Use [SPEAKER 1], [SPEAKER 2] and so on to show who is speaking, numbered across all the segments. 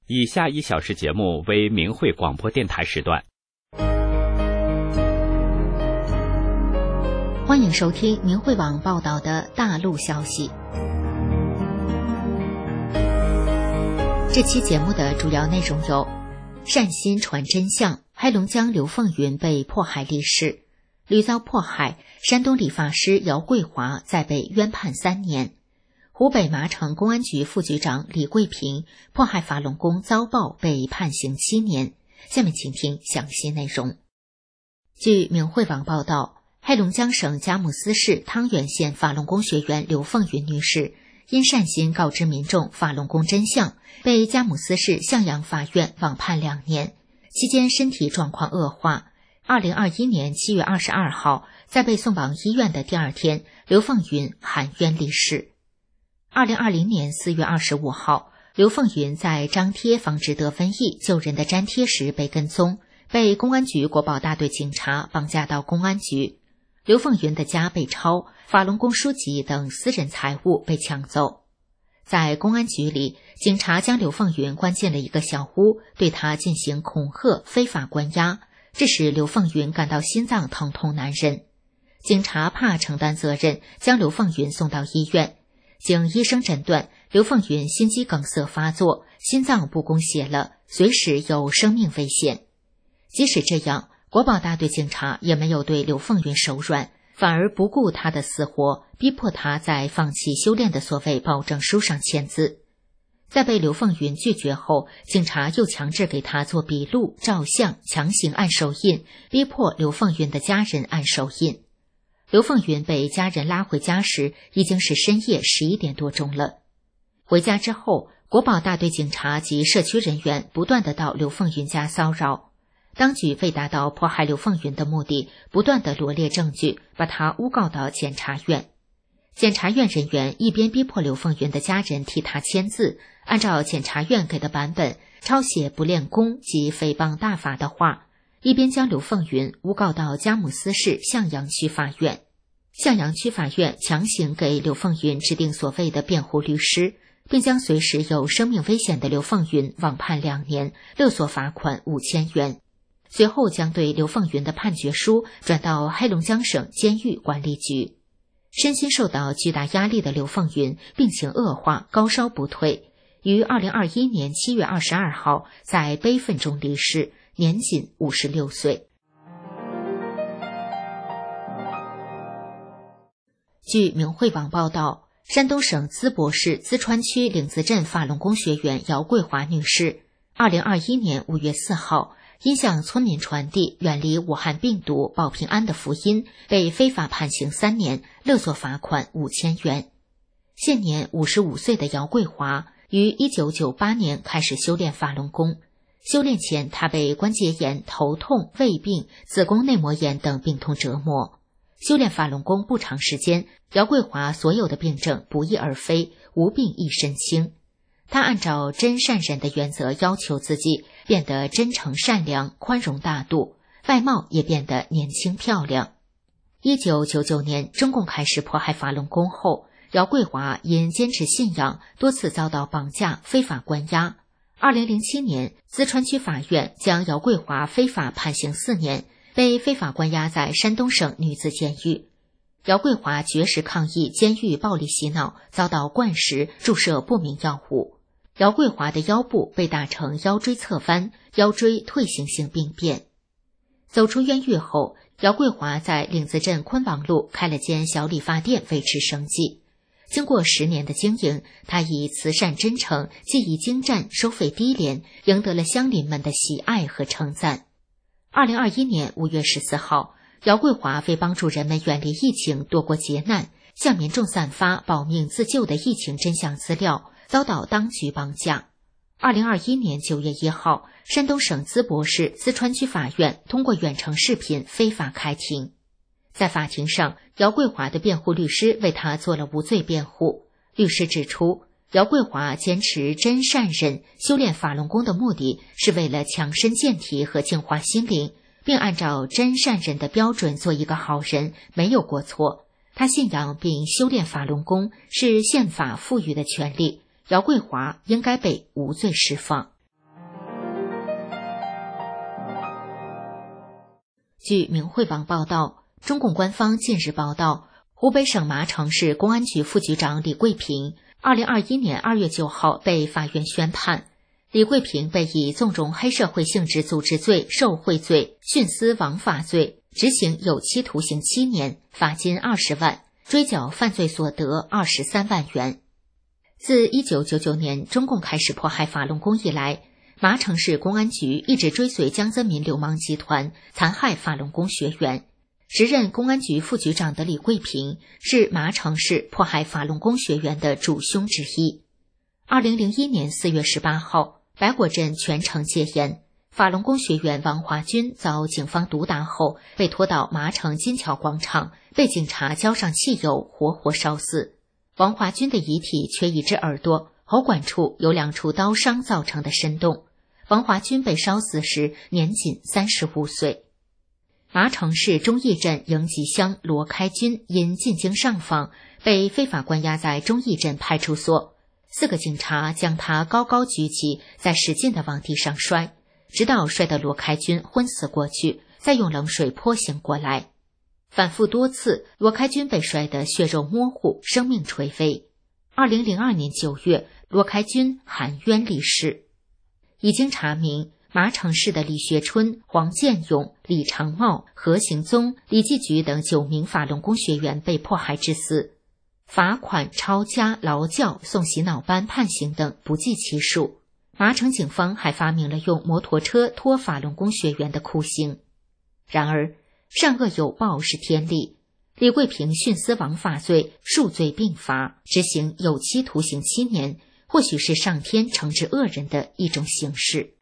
[SPEAKER 1] 以下1小时节目为明慧广播电台时段。
[SPEAKER 2] 欢迎收听明慧网报道的大陆消息。这期节目的主要内容有：善心传真相，黑龙江刘凤云被迫害历史；屡遭迫害，山东理发师姚桂华再被冤判3年；湖北麻城公安局副局长李桂平迫害法轮功遭报被判刑7年。下面请听详细内容。据明慧网报道，黑龙江省佳木斯市汤源县法轮功学员刘凤云女士因善心告知民众法轮功真相，被佳木斯市向阳法院网判2年，期间身体状况恶化。2021年7月22号，在被送往医院的第2天，刘凤云含冤离世。2020年4月25号，刘凤云在张贴防止得分益救人的粘贴时被跟踪，被公安局国保大队警察绑架到公安局。刘凤云的家被抄，法轮功书籍等私人财物被抢走。在公安局里，警察将刘凤云关进了一个小屋，对她进行恐吓、非法关押，这使刘凤云感到心脏疼痛难忍。警察怕承担责任，将刘凤云送到医院。经医生诊断，刘凤云心肌梗塞发作，心脏不供血了，随时有生命危险。即使这样，国保大队警察也没有对刘凤云手软，反而不顾她的死活，逼迫她在放弃修炼的所谓保证书上签字。在被刘凤云拒绝后，警察又强制给她做笔录、照相，强行按手印，逼迫刘凤云的家人按手印。刘凤云被家人拉回家时，已经是深夜11点多钟了。回家之后，国保大队警察及社区人员不断地到刘凤云家骚扰。当局为达到迫害刘凤云的目的，不断地罗列证据，把她诬告到检察院。检察院人员一边逼迫刘凤云的家人替她签字，按照检察院给的版本抄写不练功及诽谤大法的话，一边将刘凤云诬告到佳木斯市向阳区法院。向阳区法院强行给刘凤云指定所谓的辩护律师，并将随时有生命危险的刘凤云网判2年，勒索罚款5000元。随后将对刘凤云的判决书转到黑龙江省监狱管理局。身心受到巨大压力的刘凤云病情恶化，高烧不退，于2021年7月22号在悲愤中离世，年仅56岁。据明慧网报道，山东省淄博市淄川区岭子镇法轮功学员姚桂华女士2021年5月4号因向村民传递远离武汉病毒保平安的福音，被非法判刑3年，勒索罚款5000元。现年55岁的姚桂华于1998年开始修炼法轮功。修炼前，她被关节炎、头痛、胃病、子宫内膜炎等病痛折磨。修炼法轮功不长时间，姚桂华所有的病症不翼而飞，无病一身轻。他按照真善忍的原则要求自己，变得真诚善良、宽容大度，外貌也变得年轻漂亮。1999年，中共开始迫害法轮功后，姚桂华因坚持信仰，多次遭到绑架、非法关押。2007年，淄川区法院将姚桂华非法判刑4年，被非法关押在山东省女子监狱。姚桂华绝食抗议监狱暴力洗脑，遭到灌食、注射不明药物。姚桂华的腰部被打成腰椎侧弯、腰椎退行性病变。走出冤狱后，姚桂华在岭子镇昆王路开了间小理发店维持生计。经过10年的经营，他以慈善真诚、技艺精湛、收费低廉，赢得了乡邻们的喜爱和称赞。2021年5月14号，姚桂华为帮助人们远离疫情、躲过劫难，向民众散发保命自救的疫情真相资料，遭到当局绑架。2021年9月1号，山东省淄博市淄川区法院通过远程视频非法开庭。在法庭上，姚桂华的辩护律师为他做了无罪辩护。律师指出，姚桂华坚持真善忍，修炼法轮功的目的是为了强身健体和净化心灵，并按照真善忍的标准做一个好人，没有过错。他信仰并修炼法轮功是宪法赋予的权利，姚桂华应该被无罪释放。 据明慧网报道，中共官方近日报道，湖北省麻城市公安局副局长李桂平2021年2月9号被法院宣判，李桂平被以纵容黑社会性质组织罪、受贿罪、徇私枉法罪，执行有期徒刑7年，罚金20万，追缴犯罪所得23万元。自1999年中共开始迫害法轮功以来，麻城市公安局一直追随江泽民流氓集团残害法轮功学员。时任公安局副局长的李桂平是麻城市迫害法轮功学员的主凶之一。2001年4月18号，白果镇全城戒严，法轮功学员王华军遭警方毒打后，被拖到麻城金桥广场，被警察浇上汽油，活活烧死。王华军的遗体缺一只耳朵，喉管处有2处刀伤造成的深洞。王华军被烧死时年仅35岁。麻城市忠义镇迎吉乡罗开军因进京上访，被非法关押在忠义镇派出所。4个警察将他高高举起，再使劲地往地上摔，直到摔得罗开军昏死过去，再用冷水泼醒过来。反复多次，罗开军被摔得血肉模糊，生命垂危。2002年9月，罗开军含冤离世。已经查明，麻城市的李学春、黄建勇、李长茂、何行宗、李继举等9名法轮功学员被迫害致死，罚款、抄家、劳教、送洗脑班、判刑等不计其数。麻城警方还发明了用摩托车拖法轮功学员的酷刑。然而，善恶有报是天理，李桂平徇私枉法罪数罪并罚，执行有期徒刑7年，或许是上天惩治恶人的一种形式。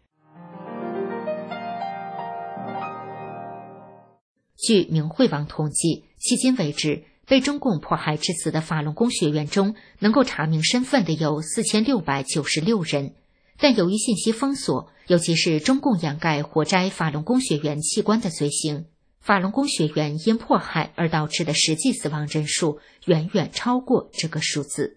[SPEAKER 2] 据明慧网统计，迄今为止，被中共迫害致死的法轮功学员中，能够查明身份的有4696人，但由于信息封锁，尤其是中共掩盖活摘法轮功学员器官的罪行，法轮功学员因迫害而导致的实际死亡人数远远超过这个数字。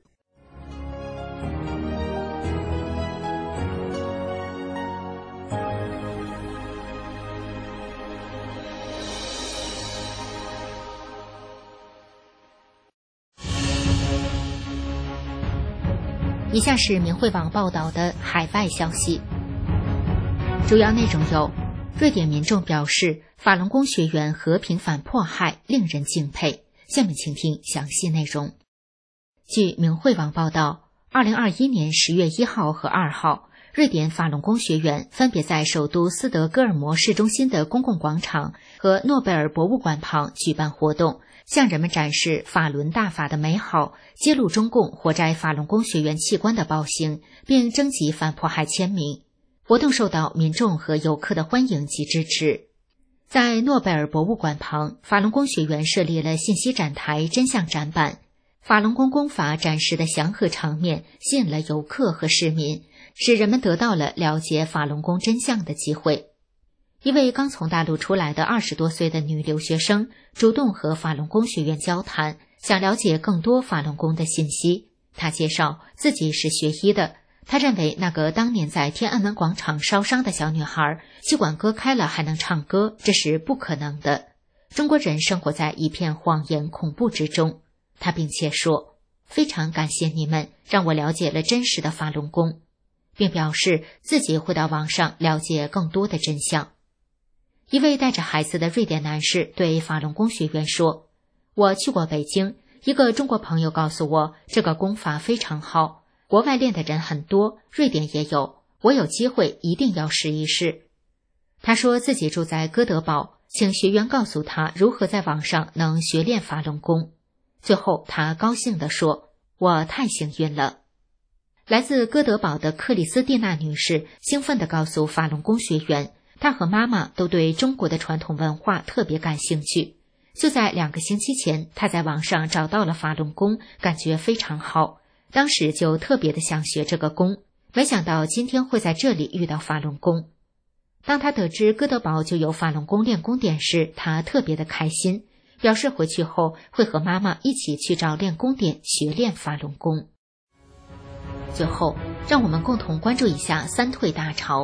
[SPEAKER 2] 以下是明慧网报道的海外消息，主要内容有：瑞典民众表示，法轮功学员和平反迫害，令人敬佩。下面请听详细内容。据明慧网报道，2021年10月1号和2号，瑞典法轮功学员分别在首都斯德哥尔摩市中心的公共广场和诺贝尔博物馆旁举办活动，向人们展示法轮大法的美好，揭露中共活摘法轮功学员器官的暴行，并征集反迫害签名。活动受到民众和游客的欢迎及支持。在诺贝尔博物馆旁，法轮功学员设立了信息展台、真相展板。法轮功功法展示的祥和场面吸引了游客和市民，使人们得到了了解法轮功真相的机会。一位刚从大陆出来的20多岁的女留学生主动和法轮功学员交谈，想了解更多法轮功的信息。她介绍自己是学医的，她认为那个当年在天安门广场烧伤的小女孩，气管割开了还能唱歌，这是不可能的。中国人生活在一片谎言恐怖之中。她并且说，非常感谢你们，让我了解了真实的法轮功，并表示自己会到网上了解更多的真相。一位带着孩子的瑞典男士对法轮功学员说，我去过北京，一个中国朋友告诉我，这个功法非常好，国外练的人很多，瑞典也有，我有机会一定要试一试。他说自己住在哥德堡，请学员告诉他如何在网上能学练法轮功。最后他高兴地说，我太幸运了。来自哥德堡的克里斯蒂娜女士兴奋地告诉法轮功学员，她和妈妈都对中国的传统文化特别感兴趣。就在2个星期前，她在网上找到了法轮功，感觉非常好，当时就特别的想学这个功，没想到今天会在这里遇到法轮功。当她得知哥德堡就有法轮功练功点时，她特别的开心，表示回去后会和妈妈一起去找练功点学练法轮功。最后，让我们共同关注一下三退大潮。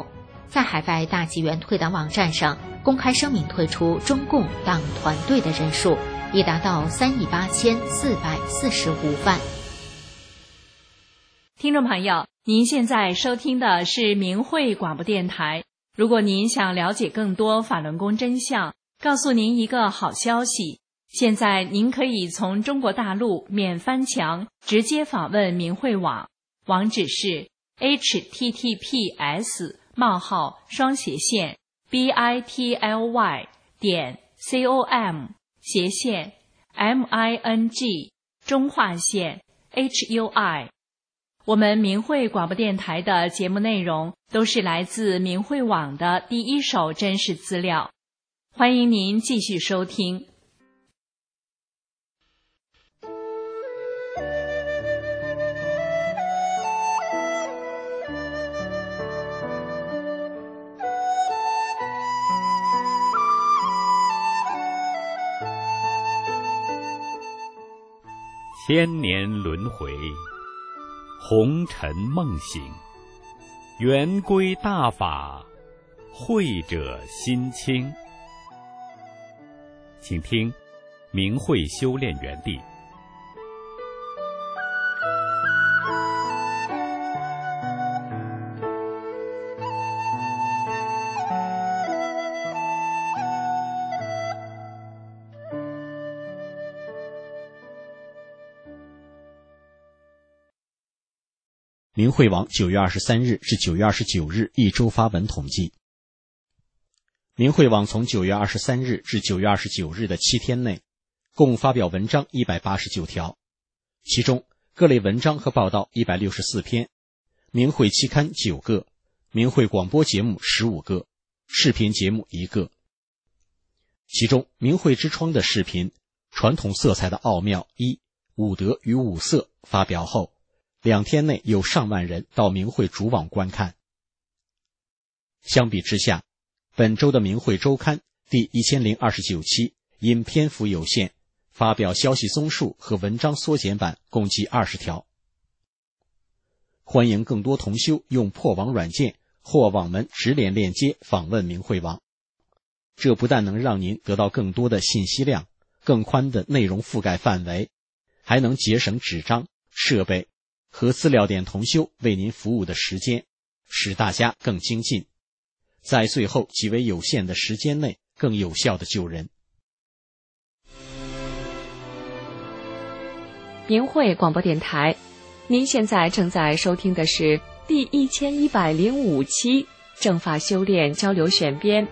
[SPEAKER 2] 在海外大纪元退党网站上公开声明退出中共党团队的人数已达到38445万。
[SPEAKER 3] 听众朋友，您现在收听的是明慧广播电台。如果您想了解更多法轮功真相，告诉您一个好消息，现在您可以从中国大陆免翻墙直接访问明慧网，网址是 https://bity.com/MING中划线 HUI。我们明慧广播电台的节目内容都是来自明慧网的第一手真实资料，欢迎您继续收听。
[SPEAKER 1] 千年轮回，红尘梦醒，圆规大法，慧者心清。请听明慧修炼园地。
[SPEAKER 4] 明慧网9月23日至9月29日一周发文统计，明慧网从9月23日至9月29日的7天内，共发表文章189条，其中各类文章和报道164篇，明慧期刊9个，明慧广播节目15个，视频节目1个。其中明慧之窗的视频传统色彩的奥妙1五德与五色发表后，2天内有上万人到明慧主网观看。相比之下，本周的明慧周刊第1029期因篇幅有限，发表消息综述和文章缩减版共计20条。欢迎更多同修用破网软件或网门直连链接访问明慧网，这不但能让您得到更多的信息量、更宽的内容覆盖范围，还能节省纸张、设备和资料点同修为您服务的时间，使大家更精进，在最后极为有限的时间内更有效地救人。
[SPEAKER 5] 明慧广播电台，您现在正在收听的是第1105期正法修炼交流选编。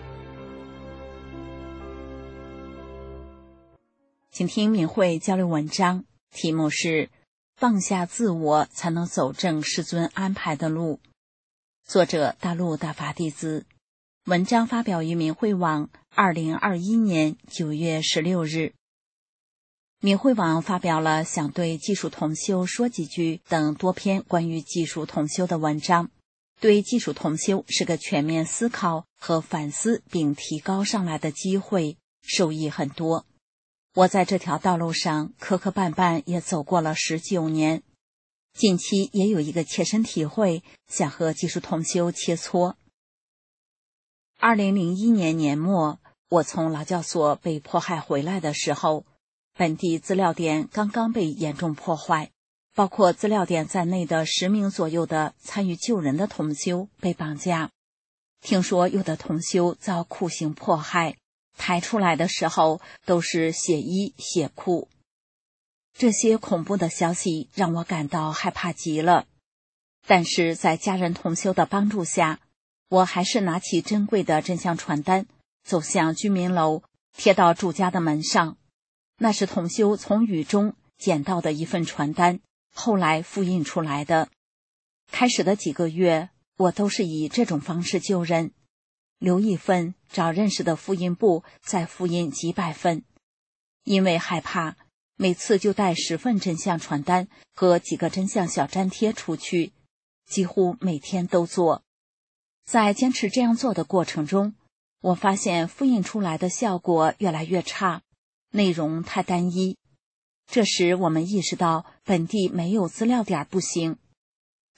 [SPEAKER 6] 请听明慧交流文章，题目是放下自我才能走正师尊安排的路，作者大陆大法弟子，文章发表于明慧网2021年9月16日。明慧网发表了想对技术同修说几句等多篇关于技术同修的文章，对技术同修是个全面思考和反思并提高上来的机会，受益很多。我在这条道路上磕磕绊绊也走过了19年，近期也有一个切身体会，想和技术同修切磋。2001年年末，我从劳教所被迫害回来的时候，本地资料点刚刚被严重破坏，包括资料点在内的10名左右的参与救人的同修被绑架。听说有的同修遭酷刑迫害，抬出来的时候都是血衣血裤。这些恐怖的消息让我感到害怕极了，但是在家人同修的帮助下，我还是拿起珍贵的真相传单，走向居民楼，贴到住家的门上。那是同修从雨中捡到的一份传单，后来复印出来的。开始的几个月，我都是以这种方式救人，留一份，找认识的复印部再复印几百份。因为害怕，每次就带10份真相传单和几个真相小粘贴出去，几乎每天都做。在坚持这样做的过程中，我发现复印出来的效果越来越差，内容太单一。这时我们意识到本地没有资料点不行。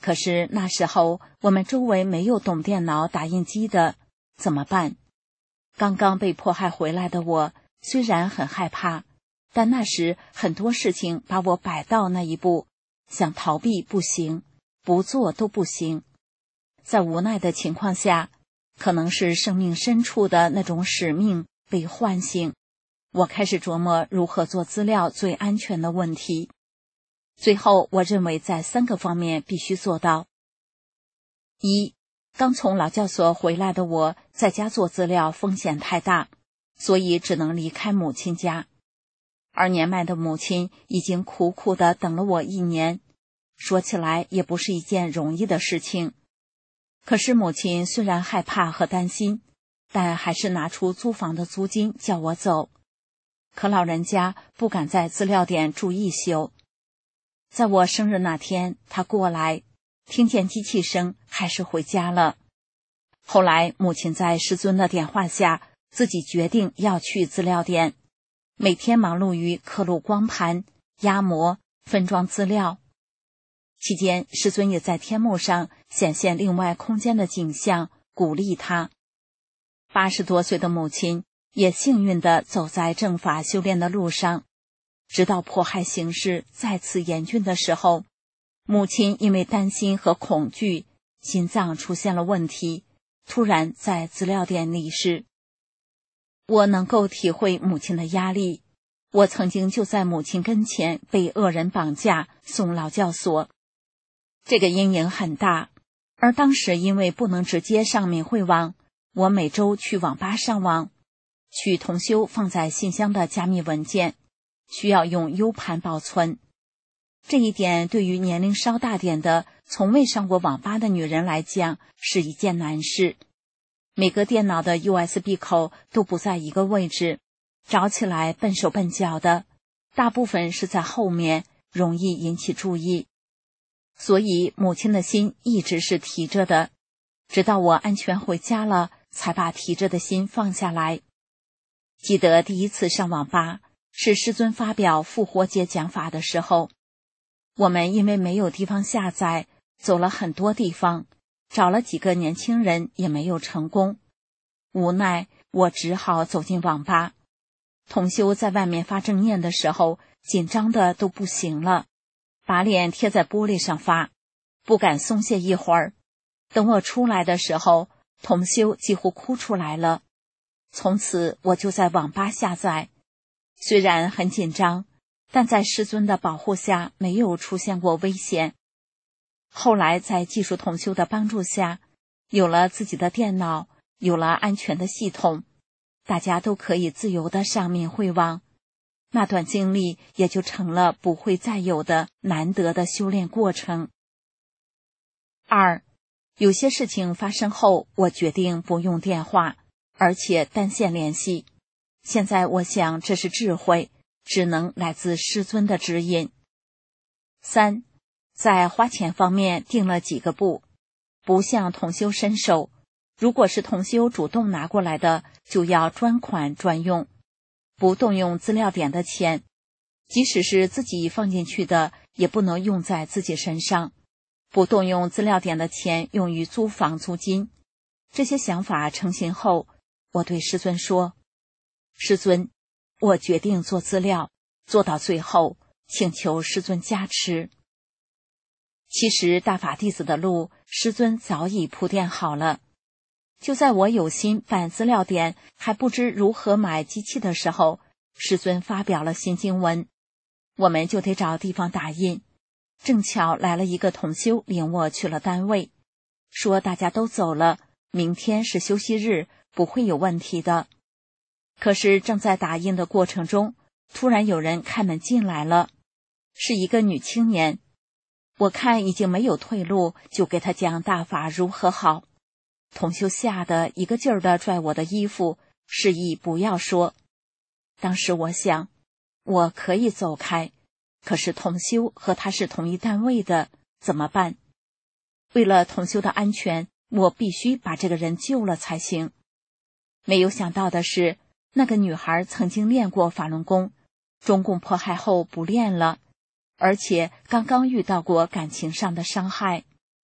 [SPEAKER 6] 可是那时候我们周围没有懂电脑打印机的，怎么办？刚刚被迫害回来的我虽然很害怕，但那时很多事情把我摆到那一步，想逃避不行，不做都不行。在无奈的情况下，可能是生命深处的那种使命被唤醒，我开始琢磨如何做资料最安全的问题。最后我认为在3个方面必须做到。一，刚从劳教所回来的我在家做资料风险太大，所以只能离开母亲家。而年迈的母亲已经苦苦地等了我1年，说起来也不是一件容易的事情。可是母亲虽然害怕和担心，但还是拿出租房的租金叫我走。可老人家不敢在资料点住1宿。在我生日那天，他过来，听见机器声，还是回家了。后来母亲在师尊的点化下，自己决定要去资料点，每天忙碌于刻录光盘、压模、分装资料。期间师尊也在天幕上显现另外空间的景象，鼓励他。80多岁的母亲也幸运地走在正法修炼的路上，直到迫害形势再次严峻的时候，母亲因为担心和恐惧，心脏出现了问题，突然在资料点离世。我能够体会母亲的压力，我曾经就在母亲跟前被恶人绑架送劳教所，这个阴影很大。而当时因为不能直接上明慧网，我每周去网吧上网，取同修放在信箱的加密文件，需要用 U 盘保存。这一点对于年龄稍大点的从未上过网吧的女人来讲是一件难事。每个电脑的 USB 口都不在一个位置，找起来笨手笨脚的，大部分是在后面，容易引起注意。所以母亲的心一直是提着的，直到我安全回家了，才把提着的心放下来。记得第一次上网吧是师尊发表复活节讲法的时候，我们因为没有地方下载，走了很多地方，找了几个年轻人也没有成功。无奈我只好走进网吧。同修在外面发正念的时候，紧张的都不行了，把脸贴在玻璃上发，不敢松懈一会儿。等我出来的时候，同修几乎哭出来了。从此我就在网吧下载，虽然很紧张，但在师尊的保护下没有出现过危险。后来在技术同修的帮助下，有了自己的电脑，有了安全的系统，大家都可以自由地上明慧网。那段经历也就成了不会再有的难得的修炼过程。2，有些事情发生后，我决定不用电话，而且单线联系。现在我想这是智慧，只能来自师尊的指引。3，在花钱方面定了几个步，不向同修伸手，如果是同修主动拿过来的，就要专款专用，不动用资料点的钱，即使是自己放进去的，也不能用在自己身上，不动用资料点的钱用于租房租金。这些想法成型后，我对师尊说，师尊，我决定做资料，做到最后，请求师尊加持。其实大法弟子的路，师尊早已铺垫好了。就在我有心办资料点，还不知如何买机器的时候，师尊发表了新经文，我们就得找地方打印。正巧来了一个同修领我去了单位，说大家都走了，明天是休息日，不会有问题的。可是正在打印的过程中，突然有人开门进来了，是一个女青年。我看已经没有退路，就给她讲大法如何好。同修吓得一个劲儿地拽我的衣服，示意不要说。当时我想，我可以走开，可是同修和他是同一单位的，怎么办？为了同修的安全，我必须把这个人救了才行。没有想到的是，那个女孩曾经练过法轮功，中共迫害后不练了，而且刚刚遇到过感情上的伤害，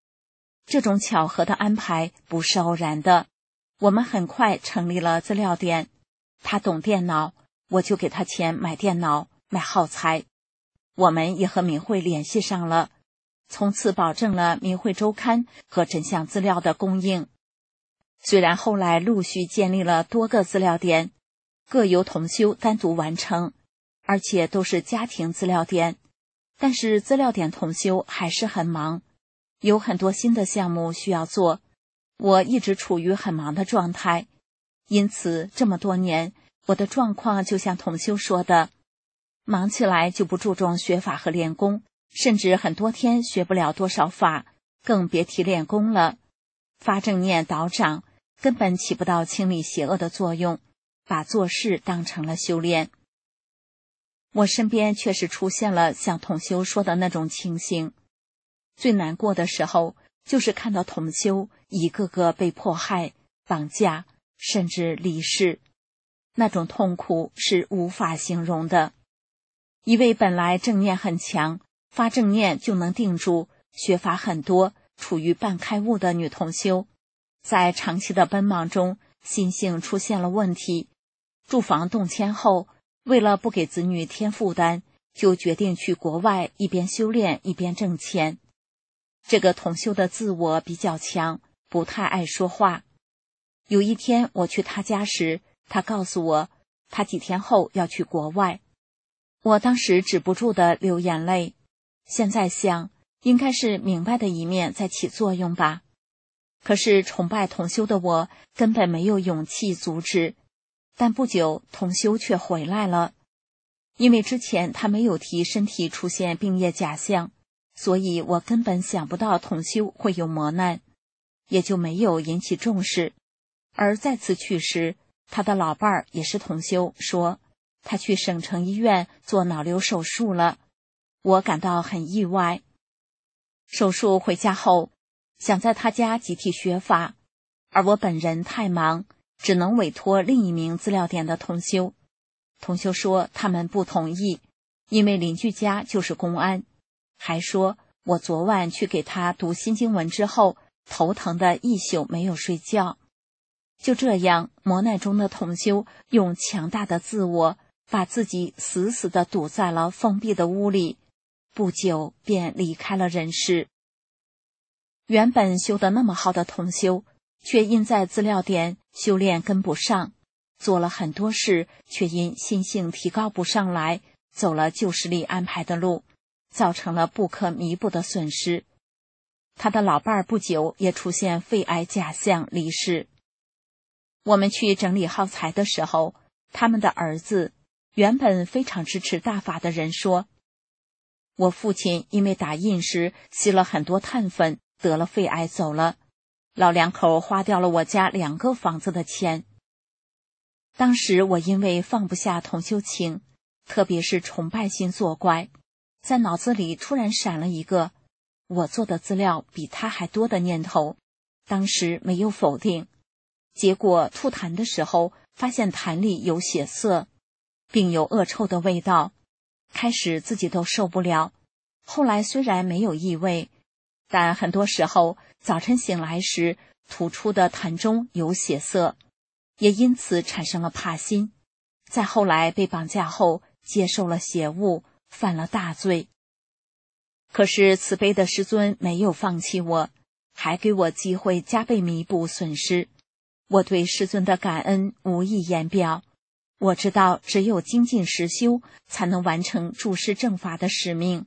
[SPEAKER 6] 这种巧合的安排不是偶然的。我们很快成立了资料点，他懂电脑，我就给他钱买电脑、买耗材。我们也和明慧联系上了，从此保证了明慧周刊和真相资料的供应。虽然后来陆续建立了多个资料点，各由同修单独完成，而且都是家庭资料点，但是资料点同修还是很忙，有很多新的项目需要做，我一直处于很忙的状态。因此这么多年，我的状况就像同修说的，忙起来就不注重学法和练功，甚至很多天学不了多少法，更别提练功了。发正念导掌根本起不到清理邪恶的作用，把做事当成了修炼。我身边确实出现了像同修说的那种情形，最难过的时候就是看到同修一个个被迫害、绑架，甚至离世，那种痛苦是无法形容的。一位本来正念很强，发正念就能定住，学法很多，处于半开悟的女同修，在长期的奔忙中，心性出现了问题。住房动迁后，为了不给子女添负担，就决定去国外一边修炼一边挣钱。这个同修的自我比较强，不太爱说话。有一天我去他家时，他告诉我，他几天后要去国外。我当时止不住的流眼泪，现在想，应该是明白的一面在起作用吧。可是崇拜同修的我根本没有勇气阻止，但不久同修却回来了。因为之前他没有提身体出现病业假象，所以我根本想不到同修会有磨难，也就没有引起重视。而再次去时，他的老伴儿也是同修，说他去省城医院做脑瘤手术了。我感到很意外。手术回家后，想在他家集体学法，而我本人太忙，只能委托另一名资料点的同修。同修说他们不同意，因为邻居家就是公安，还说我昨晚去给他读心经文之后，头疼的一宿没有睡觉。就这样，磨难中的同修用强大的自我把自己死死地堵在了封闭的屋里，不久便离开了人世。原本修得那么好的同修，却因在资料点修炼跟不上，做了很多事，却因心性提高不上来，走了旧势力安排的路，造成了不可弥补的损失。他的老伴儿不久也出现肺癌假象离世。我们去整理耗材的时候，他们的儿子，原本非常支持大法的人说，我父亲因为打印时吸了很多碳粉，得了肺癌走了，老两口花掉了我家2个房子的钱。当时我因为放不下同修情，特别是崇拜心作怪，在脑子里突然闪了一个我做的资料比他还多的念头，当时没有否定。结果吐痰的时候，发现痰里有血色，并有恶臭的味道，开始自己都受不了。后来虽然没有异味，但很多时候早晨醒来时吐出的痰中有血色，也因此产生了怕心。再后来被绑架后，接受了邪物，犯了大罪。可是慈悲的师尊没有放弃我，还给我机会加倍弥补损失。我对师尊的感恩无以言表。我知道只有精进实修，才能完成注释正法的使命。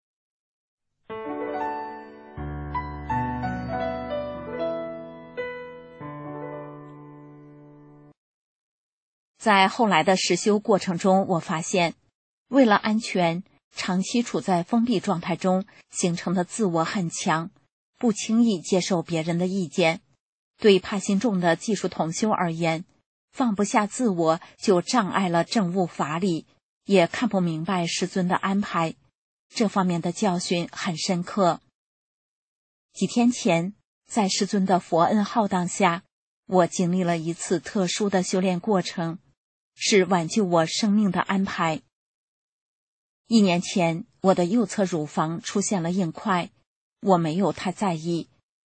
[SPEAKER 6] 在后来的实修过程中，我发现，为了安全，长期处在封闭状态中形成的自我很强，不轻易接受别人的意见。对怕心重的技术同修而言，放不下自我就障碍了证悟法理，也看不明白师尊的安排，这方面的教训很深刻。几天前，在师尊的佛恩浩荡下，我经历了一次特殊的修炼过程，是挽救我生命的安排。1年前，我的右侧乳房出现了硬块，我没有太在意，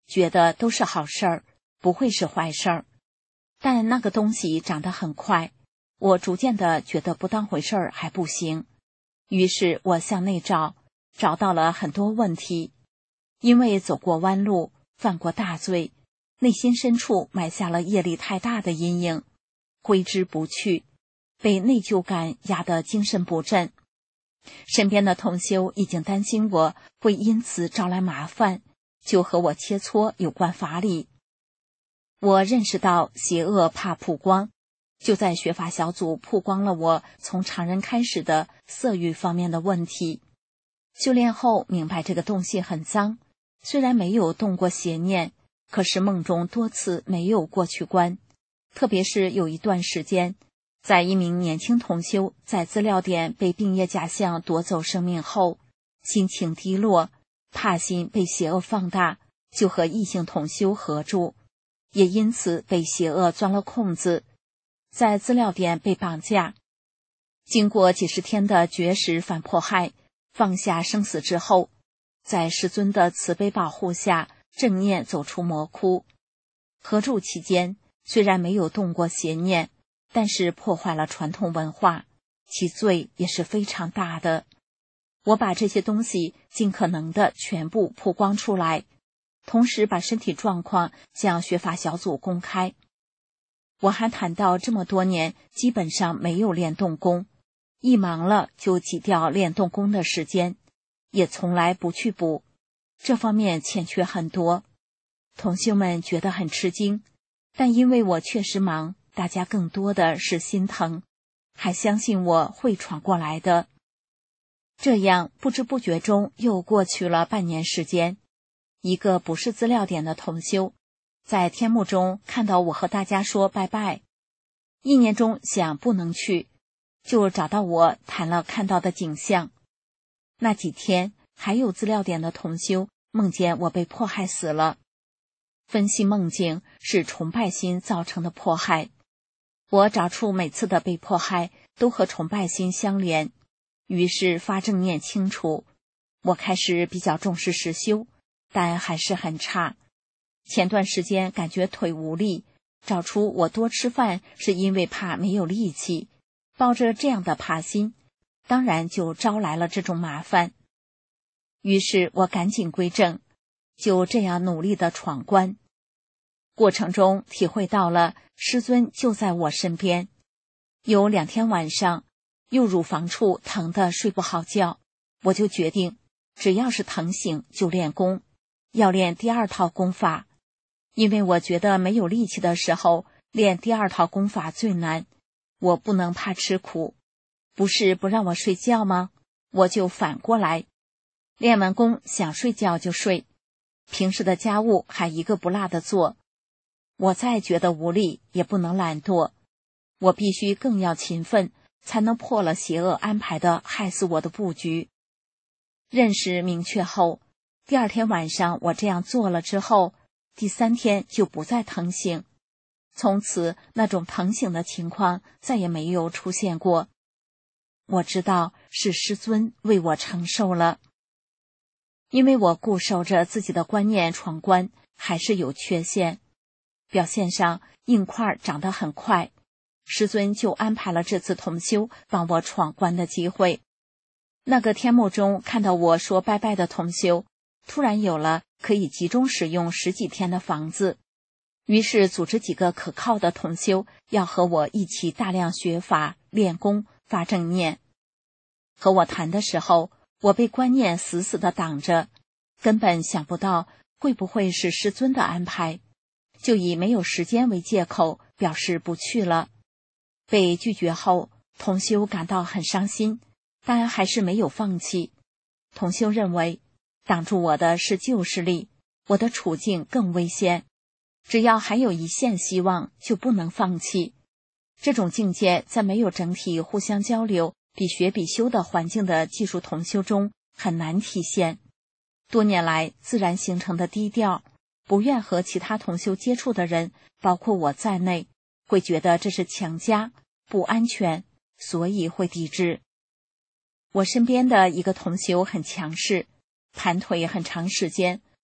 [SPEAKER 6] 觉得都是好事儿，不会是坏事儿。但那个东西长得很快，我逐渐的觉得不当回事儿还不行。于是我向内找到了很多问题。因为走过弯路，犯过大罪，内心深处埋下了业力太大的阴影，挥之不去，被内疚感压得精神不振。身边的同修已经担心我会因此招来麻烦，就和我切磋有关法理。我认识到邪恶怕曝光，就在学法小组曝光了我从常人开始的色欲方面的问题。修炼后明白这个东西很脏，虽然没有动过邪念，可是梦中多次没有过去关。特别是有一段时间，在一名年轻同修在资料点被病业假象夺走生命后，心情低落，怕心被邪恶放大，就和异性同修合住，也因此被邪恶钻了空子，在资料点被绑架。经过几十天的绝食反迫害，放下生死之后，在师尊的慈悲保护下，正念走出魔窟。合住期间，虽然没有动过邪念，但是破坏了传统文化，其罪也是非常大的。我把这些东西尽可能的全部曝光出来，同时把身体状况向学法小组公开。我还谈到这么多年基本上没有练动功，一忙了就挤掉练动功的时间，也从来不去补，这方面欠缺很多。同修们觉得很吃惊，但因为我确实忙，大家更多的是心疼，还相信我会闯过来的。这样不知不觉中又过去了半年时间。一个不是资料点的同修在天幕中看到我和大家说拜拜，意念中想不能去，就找到我谈了看到的景象。那几天还有资料点的同修梦见我被迫害死了，分析梦境是崇拜心造成的迫害。我找出每次的被迫害都和崇拜心相连，于是发正念清除。我开始比较重视实修，但还是很差。前段时间感觉腿无力，找出我多吃饭是因为怕没有力气，抱着这样的怕心，当然就招来了这种麻烦。于是我赶紧归正，就这样努力的闯关。过程中体会到了师尊就在我身边。有2天晚上右乳房处疼得睡不好觉，我就决定只要是疼醒就练功，要练第2套功法。因为我觉得没有力气的时候练第2套功法最难，我不能怕吃苦。不是不让我睡觉吗？我就反过来，练完功想睡觉就睡，平时的家务还一个不落的做。我再觉得无力也不能懒惰，我必须更要勤奋，才能破了邪恶安排的害死我的布局。认识明确后，第2天晚上我这样做了之后，第3天就不再疼醒，从此那种疼醒的情况再也没有出现过。我知道是师尊为我承受了。因为我固守着自己的观念闯关还是有缺陷，表现上硬块长得很快，师尊就安排了这次同修帮我闯关的机会。那个天幕中看到我说拜拜的同修，突然有了可以集中使用10几天的房子，于是组织几个可靠的同修要和我一起大量学法练功发正念。和我谈的时候，我被观念死死地挡着，根本想不到会不会是师尊的安排，就以没有时间为借口表示不去了。被拒绝后，同修感到很伤心，但还是没有放弃。同修认为挡住我的是旧势力，我的处境更危险，只要还有一线希望就不能放弃。这种境界在没有整体互相交流比学比修的环境的技术同修中很难体现。多年来自然形成的低调，不愿和其他同修接触的人，包括我在内，会觉得这是强加，不安全，所以会抵制。我身边的一个同修很强势，盘腿很长时间，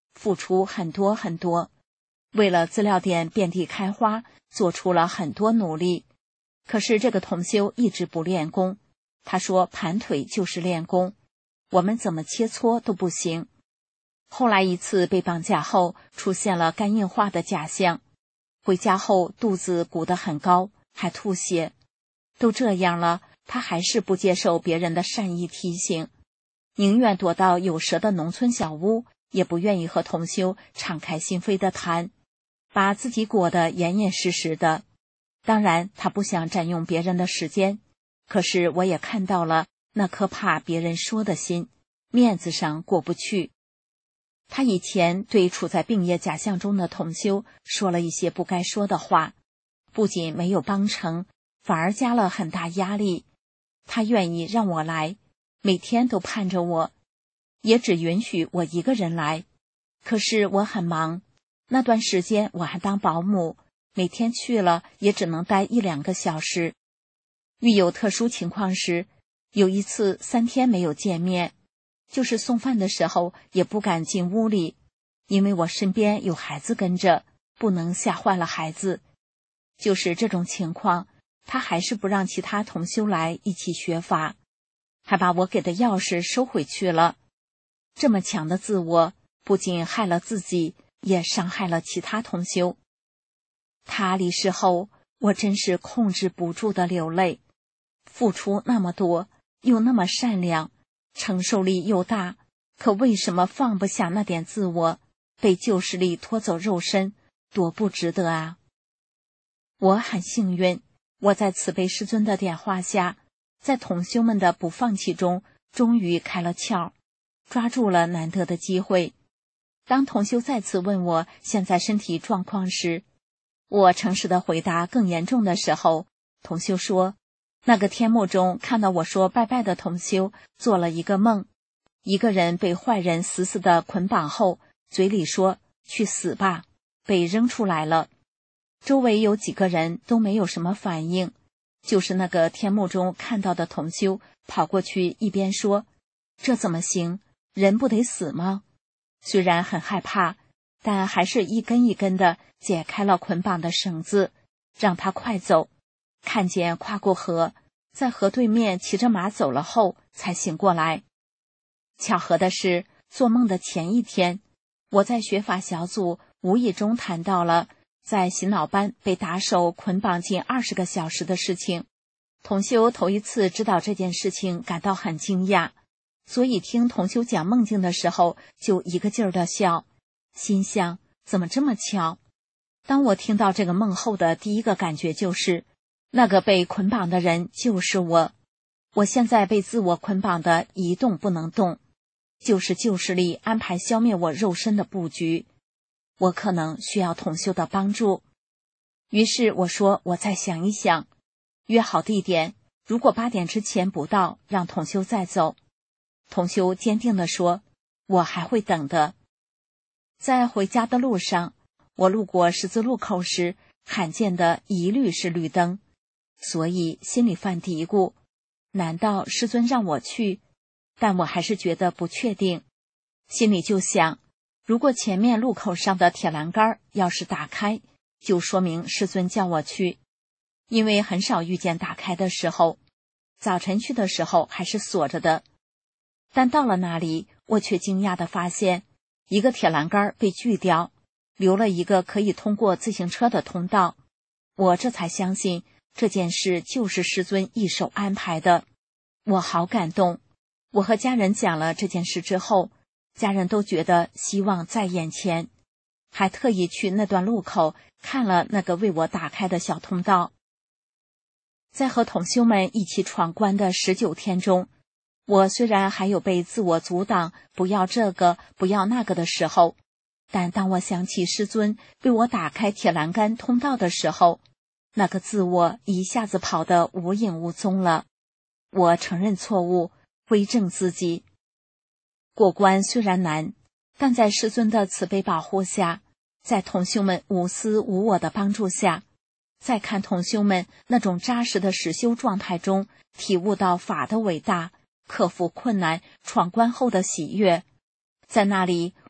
[SPEAKER 6] 付出很多很多，为了资料店遍地开花，做出了很多努力。可是这个同修一直不练功，他说盘腿就是练功，我们怎么切磋都不行。后来一次被绑架后，出现了肝硬化的假象，回家后肚子鼓得很高，还吐血。都这样了，他还是不接受别人的善意提醒，宁愿躲到有蛇的农村小屋，也不愿意和同修敞开心扉的谈，把自己裹得严严实实的。当然他不想占用别人的时间，可是我也看到了那颗怕别人说的心，面子上过不去。他以前对处在病业假象中的同修说了一些不该说的话，不仅没有帮成，反而加了很大压力。他愿意让我来，每天都盼着我，也只允许我一个人来。可是我很忙，那段时间我还当保姆，每天去了也只能待1-2个小时。遇有特殊情况时，有一次3天没有见面，就是送饭的时候也不敢进屋里，因为我身边有孩子跟着，不能吓坏了孩子。就是这种情况，他还是不让其他同修来一起学法，还把我给的钥匙收回去了。这么强的自我，不仅害了自己，也伤害了其他同修。他离世后，我真是控制不住的流泪。付出那么多，又那么善良，承受力又大，可为什么放不下那点自我，被旧势力拖走肉身，多不值得啊！我很幸运，我在慈悲师尊的点化下，在同修们的不放弃中，终于开了窍，抓住了难得的机会。当同修再次问我现在身体状况时，我诚实的回答更严重的时候，同修说，那个天幕中看到我说拜拜的同修做了一个梦，一个人被坏人死死的捆绑后，嘴里说去死吧，被扔出来了。周围有几个人都没有什么反应，就是那个天幕中看到的同修跑过去一边说，这怎么行，人不得死吗？虽然很害怕，但还是一根一根的解开了捆绑的绳子，让他快走。看见跨过河，在河对面骑着马走了后才醒过来。巧合的是，做梦的前一天，我在学法小组无意中谈到了在洗脑班被打手捆绑近20个小时的事情。同修头一次知道这件事情，感到很惊讶，所以听同修讲梦境的时候就一个劲儿的笑，心想怎么这么巧。当我听到这个梦后的第一个感觉就是，那个被捆绑的人就是我，我现在被自我捆绑的一动不能动，就是旧势力安排消灭我肉身的布局，我可能需要同修的帮助。于是我说我再想一想，约好地点，如果8点之前不到，让同修再走。同修坚定地说，我还会等的。在回家的路上，我路过十字路口时，罕见的一律是绿灯，所以心里犯嘀咕，难道师尊让我去？但我还是觉得不确定，心里就想，如果前面路口上的铁栏杆要是打开，就说明师尊叫我去，因为很少遇见打开的时候，早晨去的时候还是锁着的。但到了那里，我却惊讶地发现，一个铁栏杆被锯掉，留了一个可以通过自行车的通道。我这才相信这件事就是师尊一手安排的，我好感动。我和家人讲了这件事之后，家人都觉得希望在眼前，还特意去那段路口看了那个为我打开的小通道。在和同修们一起闯关的19天中，我虽然还有被自我阻挡不要这个不要那个的时候，但当我想起师尊为我打开铁栏杆通道的时候，那个自我一下子跑得无影无踪了。我承认错误，归正自己。过关虽然难，但在师尊的慈悲保护下，在同修们无私无我的帮助下，在看同修们那种扎实的实修状态中，体悟到法的伟大，克服困难，闯关后的喜悦。在那里，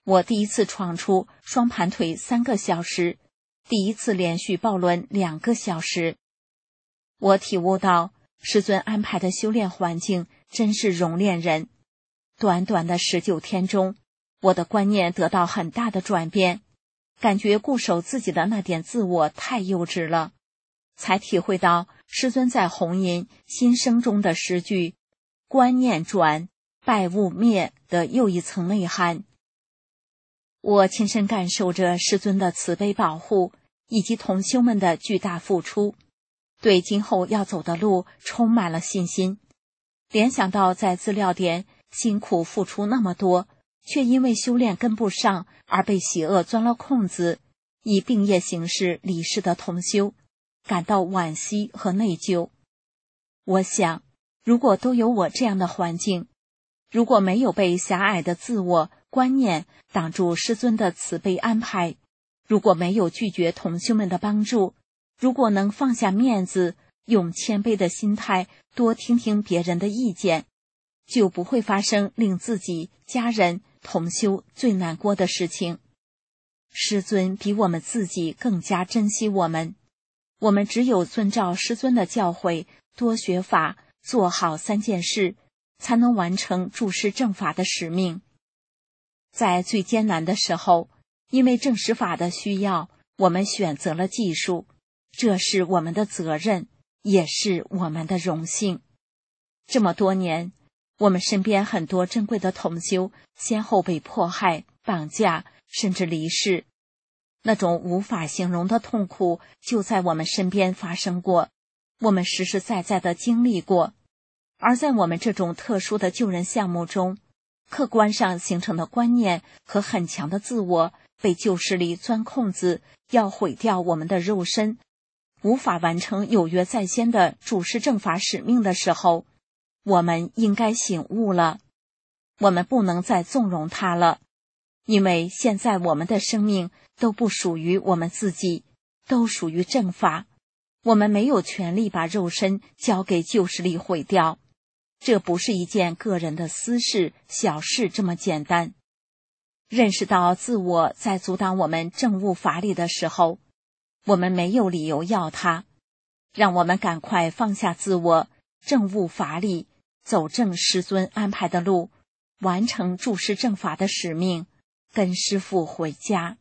[SPEAKER 6] 我第一次闯出双盘腿3个小时，第一次连续抱卵2个小时。我体悟到师尊安排的修炼环境真是容炼人。短短的19天中，我的观念得到很大的转变，感觉固守自己的那点自我太幼稚了，才体会到师尊在弘音心声中的10句观念转，败物灭的又一层内涵。我亲身感受着师尊的慈悲保护以及同修们的巨大付出，对今后要走的路充满了信心。联想到在资料点辛苦付出那么多，却因为修炼跟不上而被邪恶钻了空子，以病业形式离世的同修，感到惋惜和内疚。我想，如果都有我这样的环境，如果没有被狭隘的自我观念挡住师尊的慈悲安排，如果没有拒绝同修们的帮助，如果能放下面子，用谦卑的心态多听听别人的意见，就不会发生令自己、家人、同修最难过的事情。师尊比我们自己更加珍惜我们，我们只有遵照师尊的教诲，多学法，做好3件事，才能完成注释正法的使命。在最艰难的时候，因为证实法的需要，我们选择了技术，这是我们的责任，也是我们的荣幸。这么多年，我们身边很多珍贵的同修先后被迫害、绑架，甚至离世，那种无法形容的痛苦就在我们身边发生过，我们实实在在地经历过。而在我们这种特殊的救人项目中，客观上形成的观念和很强的自我被旧势力钻空子，要毁掉我们的肉身，无法完成有约在先的主事正法使命的时候，我们应该醒悟了。我们不能再纵容它了，因为现在我们的生命都不属于我们自己，都属于正法。我们没有权利把肉身交给旧势力毁掉，这不是一件个人的私事、小事这么简单。认识到自我在阻挡我们证悟法理的时候，我们没有理由要它。让我们赶快放下自我，证悟法理，走正师尊安排的路，完成注释正法的使命，跟师父回家。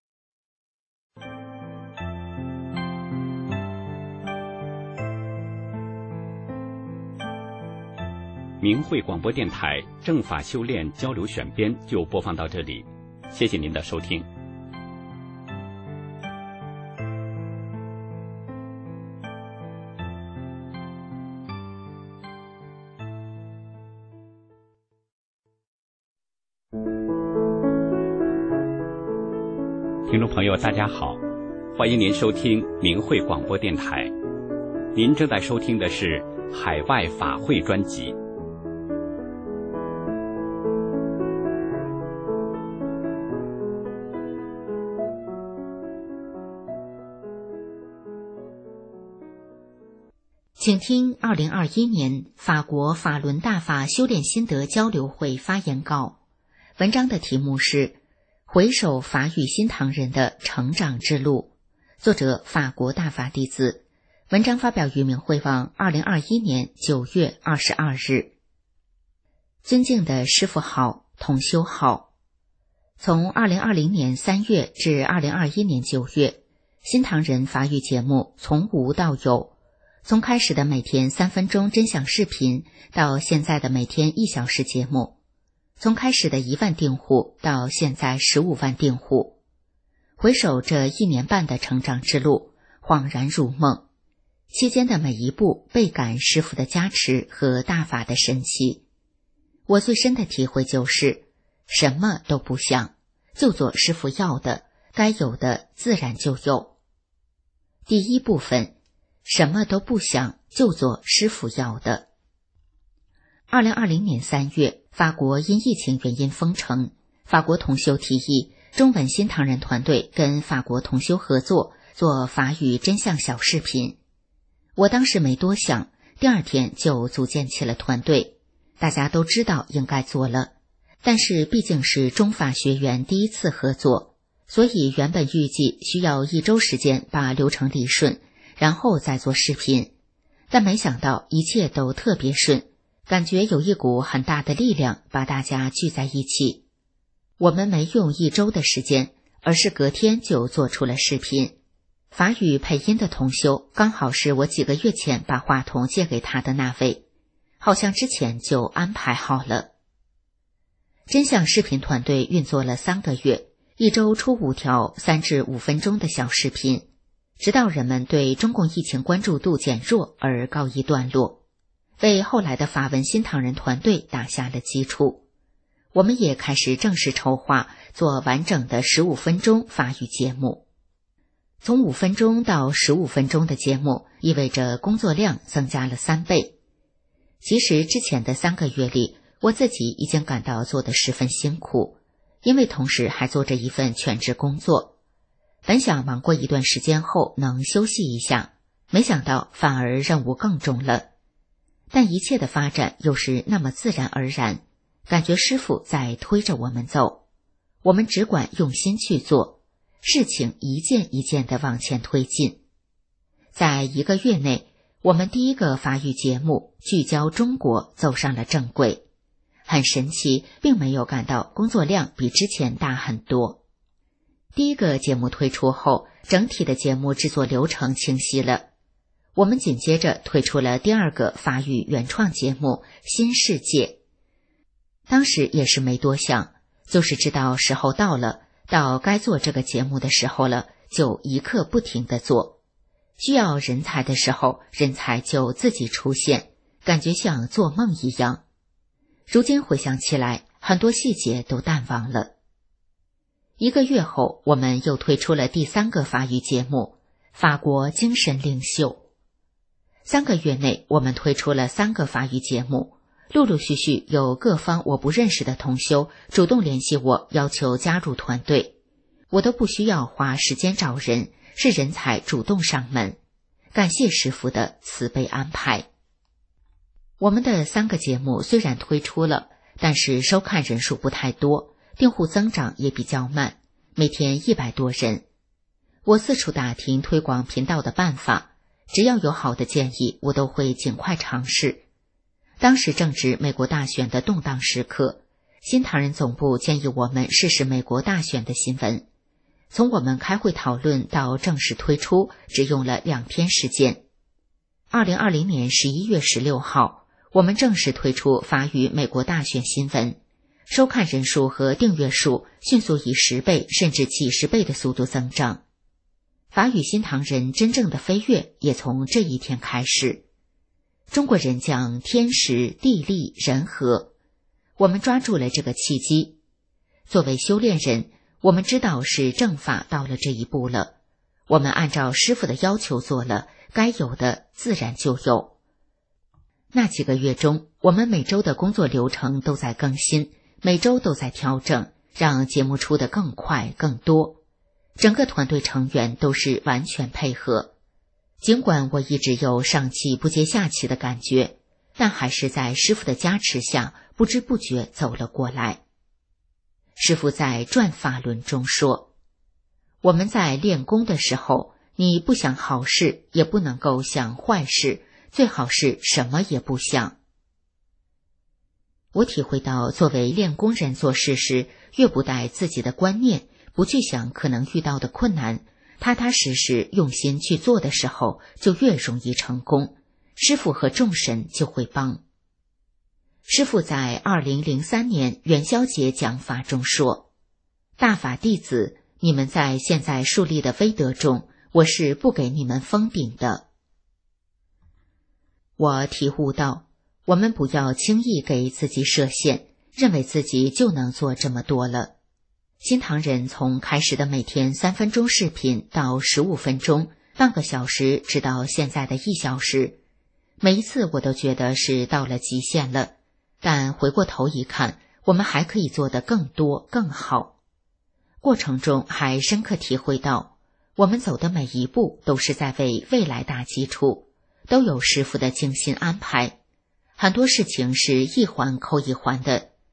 [SPEAKER 1] 明慧广播电台正法修炼交流选编就播放到这里，谢谢您的收听。听众朋友大家好，欢迎您收听明慧广播电台，您正在收听的是海外法会专辑。
[SPEAKER 2] 请听2021年法国法轮大法修炼心得交流会发言稿，文章的题目是回首法语新唐人的成长之路，作者法国大法弟子，文章发表于明慧网2021年9月22日。尊敬的师父好，同修好。从2020年3月至2021年9月，新唐人法语节目从无到有，从开始的每天3分钟真相视频，到现在的每天1小时节目，从开始的1万订户到现在15万订户。回首这1年半的成长之路，恍然如梦，期间的每一步倍感师父的加持和大法的神奇。我最深的体会就是，什么都不想，就做师父要的，该有的自然就有。第一部分，什么都不想，就做师父要的。2020年3月，法国因疫情原因封城，法国同修提议中文新唐人团队跟法国同修合作，做法语真相小视频。我当时没多想，第2天就组建起了团队，大家都知道应该做了， 但是毕竟是中法学员第一次合作，所以原本预计需要1周时间把流程理顺，然后再做视频。但没想到一切都特别顺，感觉有一股很大的力量把大家聚在一起。我们没用1周的时间，而是隔天就做出了视频。法语配音的同修刚好是我几个月前把话筒借给他的那位，好像之前就安排好了。真相视频团队运作了3个月，1周出5条3至5分钟的小视频，直到人们对中共疫情关注度减弱而告一段落，为后来的法文新唐人团队打下了基础。我们也开始正式筹划做完整的15分钟法语节目。从5分钟到15分钟的节目，意味着工作量增加了3倍。其实之前的3个月里，我自己已经感到做得十分辛苦，因为同时还做着一份全职工作。本想忙过一段时间后能休息一下，没想到反而任务更重了。但一切的发展又是那么自然而然，感觉师父在推着我们走，我们只管用心去做，事情一件一件地往前推进。在1个月内，我们第一个法语节目聚焦中国走上了正轨。很神奇，并没有感到工作量比之前大很多。第一个节目推出后，整体的节目制作流程清晰了。我们紧接着推出了第2个法语原创节目《新世界》。当时也是没多想，就是知道时候到了，到该做这个节目的时候了，就一刻不停地做。需要人才的时候，人才就自己出现，感觉像做梦一样。如今回想起来，很多细节都淡忘了。1个月后，我们又推出了第3个法语节目《法国精神领袖》。3个月内，我们推出了3个法语节目，陆陆续续有各方我不认识的同修主动联系我，要求加入团队，我都不需要花时间找人，是人才主动上门，感谢师父的慈悲安排。我们的3个节目虽然推出了，但是收看人数不太多，订户增长也比较慢，每天100多人。我四处打听推广频道的办法，只要有好的建议，我都会尽快尝试。当时正值美国大选的动荡时刻，新唐人总部建议我们试试美国大选的新闻。从我们开会讨论到正式推出，只用了2天时间。2020年11月16号，我们正式推出法语美国大选新闻，收看人数和订阅数迅速以10倍甚至几十倍的速度增长。法语新唐人真正的飞跃也从这一天开始。中国人讲天时地利人和，我们抓住了这个契机。作为修炼人，我们知道是正法到了这一步了，我们按照师父的要求做了，该有的自然就有。那几个月中，我们每周的工作流程都在更新，每周都在调整，让节目出得更快更多。整个团队成员都是完全配合。尽管我一直有上气不接下气的感觉，但还是在师父的加持下，不知不觉走了过来。师父在转法轮中说，我们在练功的时候，你不想好事，也不能够想坏事，最好是什么也不想。我体会到，作为练功人做事时，越不带自己的观念，不去想可能遇到的困难，踏踏实实用心去做的时候，就越容易成功，师父和众神就会帮。师父在2003年元宵节讲法中说，大法弟子，你们在现在树立的威德中，我是不给你们封饼的。我体悟到，我们不要轻易给自己设限，认为自己就能做这么多了。新唐人从开始的每天3分钟视频到15分钟、半个小时，直到现在的1小时，每一次我都觉得是到了极限了，但回过头一看，我们还可以做得更多更好。过程中还深刻体会到，我们走的每一步都是在为未来打基础，都有师父的精心安排，很多事情是一环扣一环的。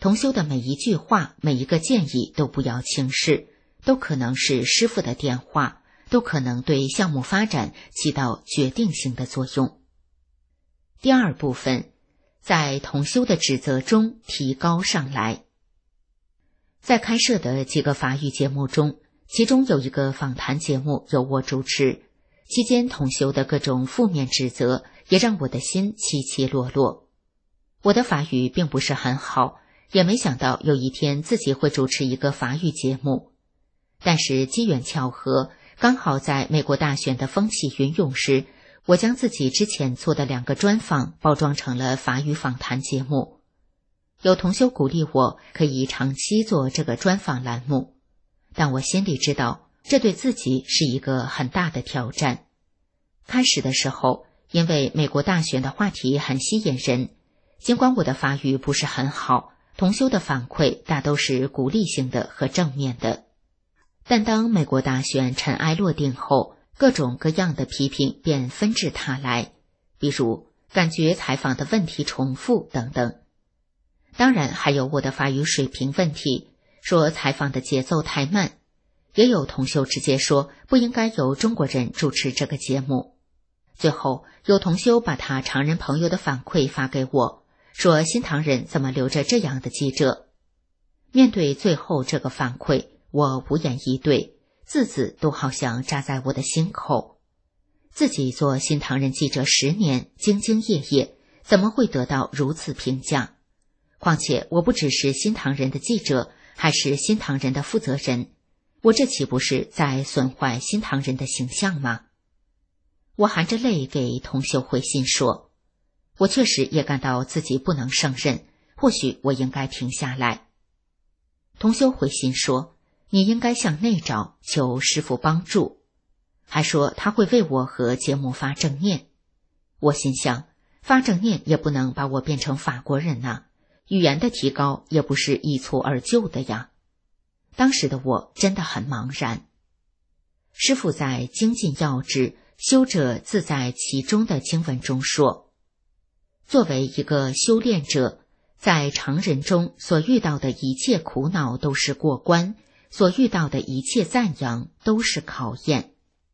[SPEAKER 2] 同修的每一句话、每一个建议都不要轻视，都可能是师父的电话，都可能对项目发展起到决定性的作用。第二部分，在同修的指责中提高上来。在开设的几个法语节目中，其中有一个访谈节目由我主持，期间同修的各种负面指责也让我的心起起落落。我的法语并不是很好，也没想到有一天自己会主持一个法语节目。但是机缘巧合，刚好在美国大选的风起云涌时，我将自己之前做的2个专访包装成了法语访谈节目。有同修鼓励我可以长期做这个专访栏目，但我心里知道这对自己是一个很大的挑战。开始的时候，因为美国大选的话题很吸引人，尽管我的法语不是很好，同修的反馈大都是鼓励性的和正面的。但当美国大选尘埃落定后，各种各样的批评便纷至沓来，比如感觉采访的问题重复等等。当然还有我的法语水平问题，说采访的节奏太慢，也有同修直接说不应该由中国人主持这个节目。最后有同修把他常人朋友的反馈发给我，说新唐人怎么留着这样的记者。面对最后这个反馈，我无言以对，字字都好像扎在我的心口。自己做新唐人记者10年，兢兢业业，怎么会得到如此评价？况且我不只是新唐人的记者，还是新唐人的负责人，我这岂不是在损坏新唐人的形象吗？我含着泪给同修回信说，我确实也感到自己不能胜任，或许我应该停下来。同修回信说，你应该向内找，求师父帮助，还说他会为我和节目发正念。我心想，发正念也不能把我变成法国人呐，语言的提高也不是一蹴而就的呀。当时的我真的很茫然。师父在精进要旨，修者自在其中的经文中说，作为一个修炼者，在常人中所遇到的一切苦恼都是过关，所遇到的一切赞扬都是考验。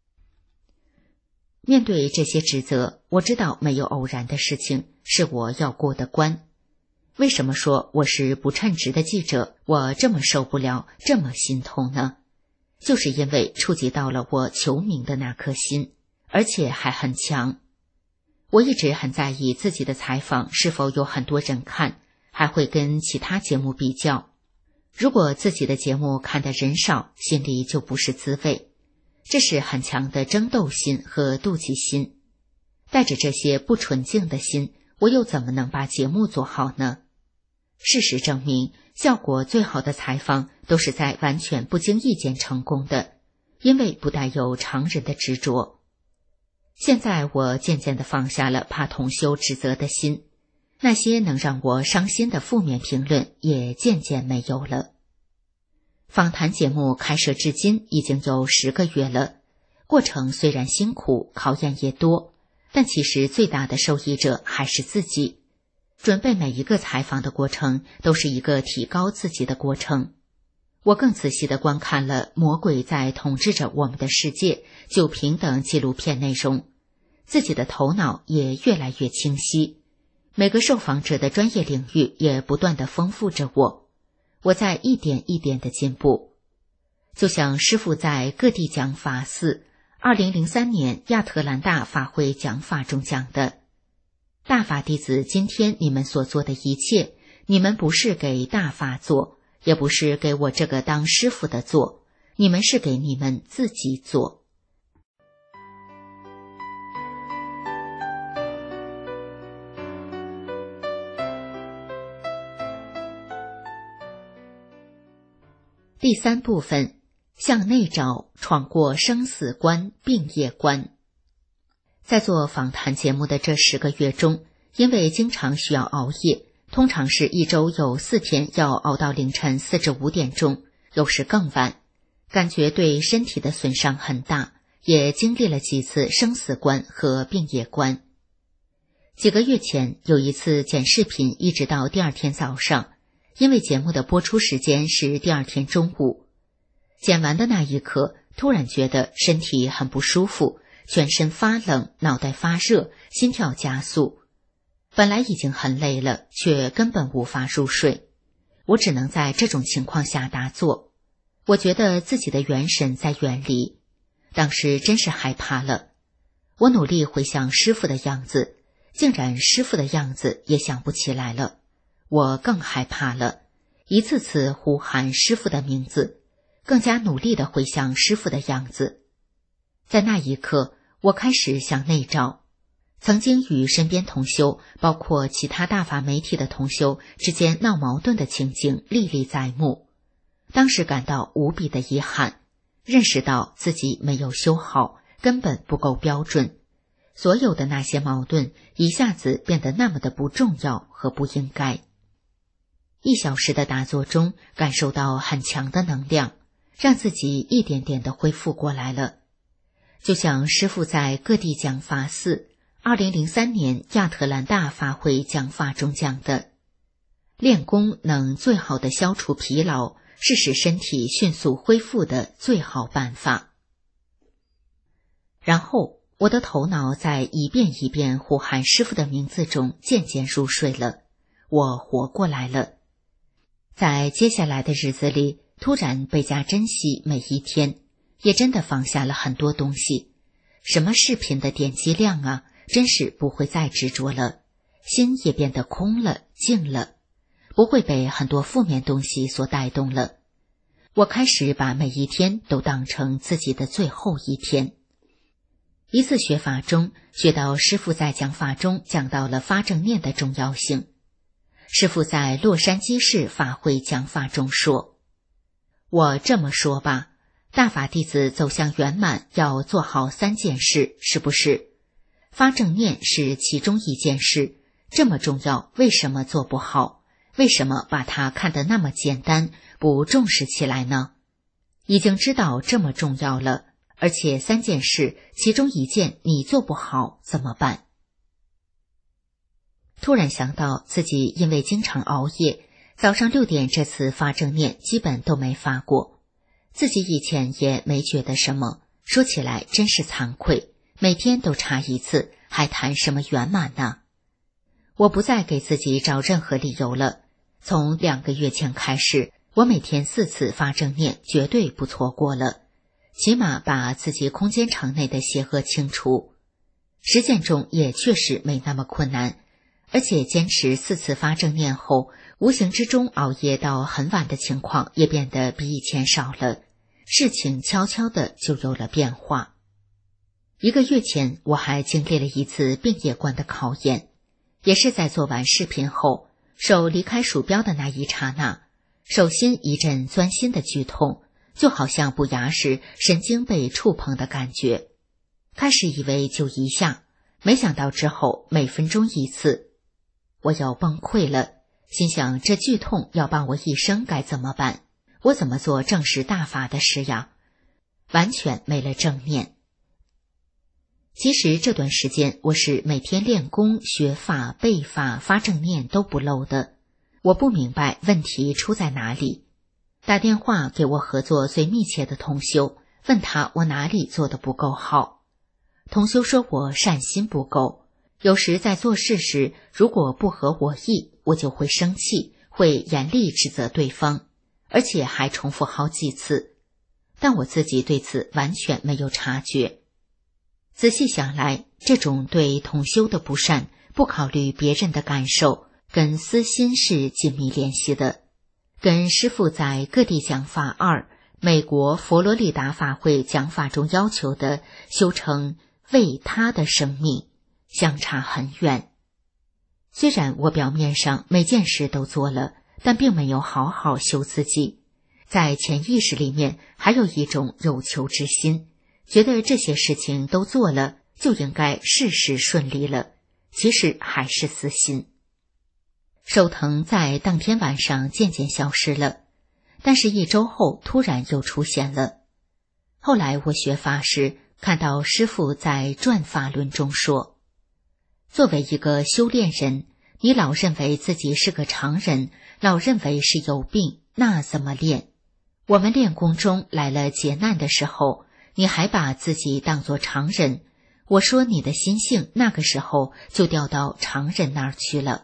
[SPEAKER 2] 面对这些指责，我知道没有偶然的事情，是我要过的关。为什么说我是不称职的记者，我这么受不了，这么心痛呢？就是因为触及到了我求名的那颗心，而且还很强。我一直很在意自己的采访是否有很多人看，还会跟其他节目比较。如果自己的节目看的人少，心里就不是滋味。这是很强的争斗心和妒忌心。带着这些不纯净的心，我又怎么能把节目做好呢？事实证明，效果最好的采访都是在完全不经意间成功的，因为不带有常人的执着。现在我渐渐地放下了怕同修指责的心，那些能让我伤心的负面评论也渐渐没有了。访谈节目开设至今已经有10个月了，过程虽然辛苦，考验也多，但其实最大的受益者还是自己。准备每一个采访的过程都是一个提高自己的过程。我更仔细地观看了《魔鬼在统治着我们的世界》就平等纪录片内容，自己的头脑也越来越清晰。每个受访者的专业领域也不断地丰富着我在一点一点地进步。就像师父在各地讲法寺2003年亚特兰大法会讲法中讲的，大法弟子今天你们所做的一切，你们不是给大法做，也不是给我这个当师父的做，你们是给你们自己做。第3部分，向内找，闯过生死关、病业关。在做访谈节目的这10个月中，因为经常需要熬夜，通常是一周有4天要熬到凌晨4至5点钟，有时更晚，感觉对身体的损伤很大，也经历了几次生死关和病业关。几个月前有一次剪视频，一直到第2天早上， 因为节目的播出时间是第二天中午。剪完的那一刻，突然觉得身体很不舒服，全身发冷，脑袋发热，心跳加速。本来已经很累了，却根本无法入睡。我只能在这种情况下打坐。我觉得自己的元神在远离，当时真是害怕了。我努力回想师父的样子，竟然师父的样子也想不起来了。我更害怕了，一次次呼喊师父的名字，更加努力地回想师父的样子。在那一刻，我开始想内照，曾经与身边同修，包括其他大法媒体的同修之间闹矛盾的情景历历在目。当时感到无比的遗憾，认识到自己没有修好，根本不够标准。所有的那些矛盾一下子变得那么的不重要和不应该。1小时的打坐中，感受到很强的能量，让自己一点点的恢复过来了。就像师父在各地讲法寺2003年亚特兰大法会讲法中讲的，练功能最好的消除疲劳，是使身体迅速恢复的最好办法。然后我的头脑在一遍一遍呼喊师父的名字中渐渐入睡了，我活过来了。在接下来的日子里，突然倍加珍惜每一天，也真的放下了很多东西。什么视频的点击量啊，真是不会再执着了，心也变得空了，静了，不会被很多负面东西所带动了。我开始把每一天都当成自己的最后一天。一次学法中，学到师父在讲法中讲到了发正念的重要性。师父在洛杉矶市法会讲法中说，我这么说吧，大法弟子走向圆满要做好3件事，是不是？发正念是其中一件事，这么重要，为什么做不好？为什么把它看得那么简单，不重视起来呢？已经知道这么重要了，而且3件事，其中1件你做不好，怎么办？突然想到自己因为经常熬夜，早上6点这次发正念基本都没发过。自己以前也没觉得什么，说起来真是惭愧，每天都差1次，还谈什么圆满呢？我不再给自己找任何理由了。从2个月前开始，我每天4次发正念，绝对不错过了，起码把自己空间场内的邪恶清除。实践中也确实没那么困难，而且坚持4次发正念后，无形之中熬夜到很晚的情况也变得比以前少了，事情悄悄的就有了变化。1个月前，我还经历了一次病业观的考验，也是在做完视频后，手离开鼠标的那一刹那，手心一阵钻心的剧痛，就好像补牙时神经被触碰的感觉。开始以为就一下，没想到之后每分钟1次，我要崩溃了，心想这剧痛要伴我一生该怎么办？我怎么做正实大法的事呀？完全没了正念。其实这段时间我是每天练功、学法、背法、发正念都不漏的。我不明白问题出在哪里，打电话给我合作最密切的同修，问他我哪里做得不够好。同修说我善心不够，有时在做事时如果不合我意，我就会生气，会严厉指责对方，而且还重复好几次，但我自己对此完全没有察觉。仔细想来，这种对同修的不善，不考虑别人的感受，跟私心是紧密联系的，跟师父在各地讲法2美国佛罗里达法会讲法中要求的修成为他的生命相差很远。虽然我表面上每件事都做了，但并没有好好修自己，在潜意识里面还有一种有求之心，觉得这些事情都做了，就应该事事顺利了，其实还是私心。手疼在当天晚上渐渐消失了，但是1周后突然又出现了。后来我学法时，看到师父在转法论中说，作为一个修炼人，你老认为自己是个常人， 老认为是有病，那怎么练？我们练功中来了劫难的时候，你还把自己当作常人，我说你的心性那个时候就掉到常人那儿去了。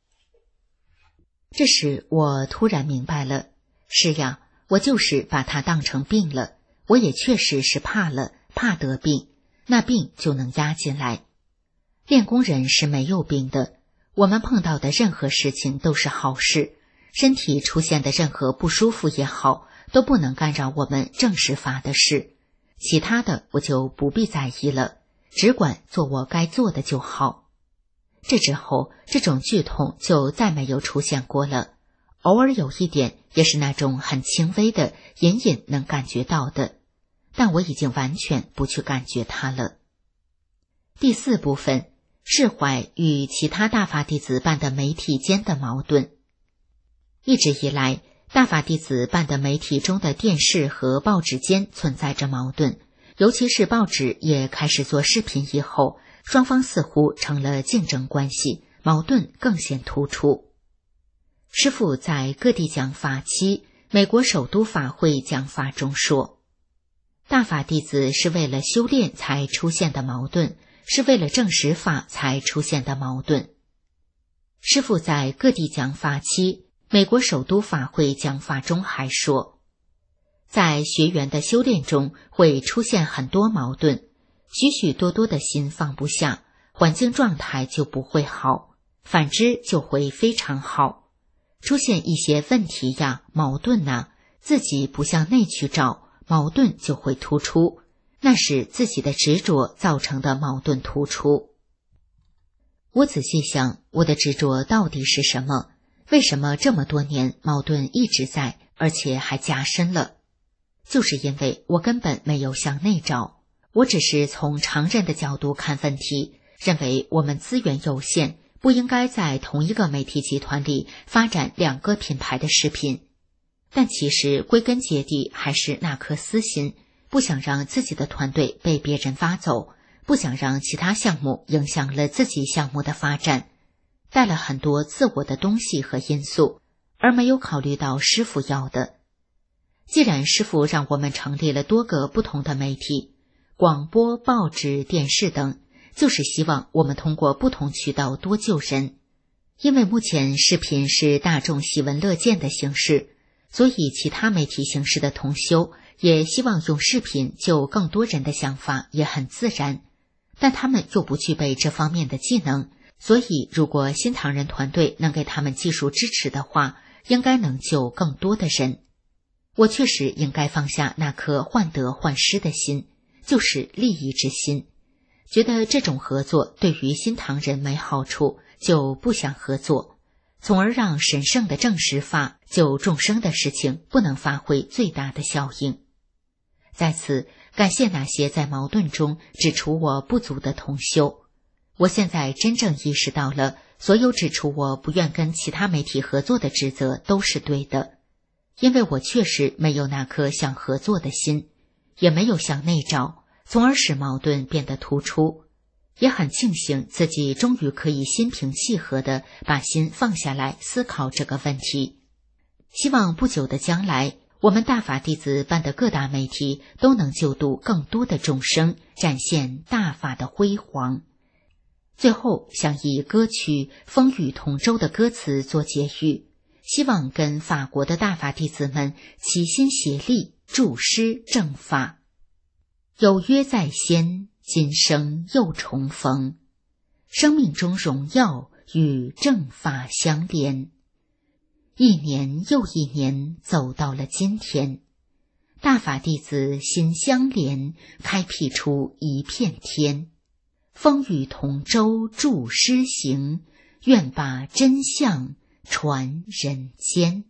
[SPEAKER 2] 这时我突然明白了，是呀，我就是把它当成病了，我也确实是怕了，怕得病，那病就能压进来。练功人是没有病的，我们碰到的任何事情都是好事，身体出现的任何不舒服也好，都不能干扰我们正式发的事，其他的我就不必在意了，只管做我该做的就好。这之后，这种剧痛就再没有出现过了，偶尔有一点，也是那种很轻微的，隐隐能感觉到的，但我已经完全不去感觉它了。第4部分，释怀与其他大法弟子办的媒体间的矛盾。一直以来，大法弟子办的媒体中的电视和报纸间存在着矛盾，尤其是报纸也开始做视频以后，双方似乎成了竞争关系，矛盾更显突出。师父在各地讲法期美国首都法会讲法中说，大法弟子是为了修炼才出现的矛盾，是为了证实法才出现的矛盾。师父在各地讲法期美国首都法会讲法中还说，在学员的修炼中会出现很多矛盾，许许多多的心放不下，环境状态就不会好，反之就会非常好。出现一些问题呀、矛盾呐，自己不向内去找，矛盾就会突出，那是自己的执着造成的矛盾突出。我仔细想，我的执着到底是什么？为什么这么多年矛盾一直在，而且还加深了？就是因为我根本没有向内找，我只是从常人的角度看问题，认为我们资源有限，不应该在同一个媒体集团里发展2个品牌的视频。但其实归根结底还是那颗私心，不想让自己的团队被别人挖走，不想让其他项目影响了自己项目的发展，带了很多自我的东西和因素，而没有考虑到师父要的。既然师父让我们成立了多个不同的媒体，广播、报纸、电视等，就是希望我们通过不同渠道多救人。因为目前视频是大众喜闻乐见的形式，所以其他媒体形式的同修也希望用视频救更多人的想法也很自然，但他们又不具备这方面的技能，所以如果新唐人团队能给他们技术支持的话，应该能救更多的人。我确实应该放下那颗患得患失的心，就是利益之心，觉得这种合作对于新唐人没好处，就不想合作，从而让神圣的正实法救众生的事情不能发挥最大的效应。在此感谢那些在矛盾中指出我不足的同修，我现在真正意识到了，所有指出我不愿跟其他媒体合作的指责都是对的，因为我确实没有那颗想合作的心，也没有向内找，从而使矛盾变得突出。也很庆幸自己终于可以心平气和地把心放下来思考这个问题。希望不久的将来，我们大法弟子办的各大媒体都能救度更多的众生，展现大法的辉煌。最后想以歌曲《风雨同舟》的歌词做结语，希望跟法国的大法弟子们齐心协力助师正法。有约在先，今生又重逢，生命中荣耀与正法相连。一年又一年走到了今天，大法弟子心相连，开辟出一片天。风雨同舟助师行，愿把真相传人间。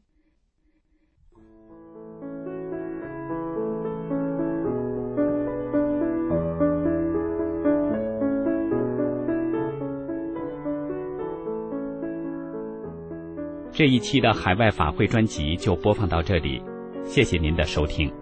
[SPEAKER 1] 这一期的海外法会专辑就播放到这里，谢谢您的收听。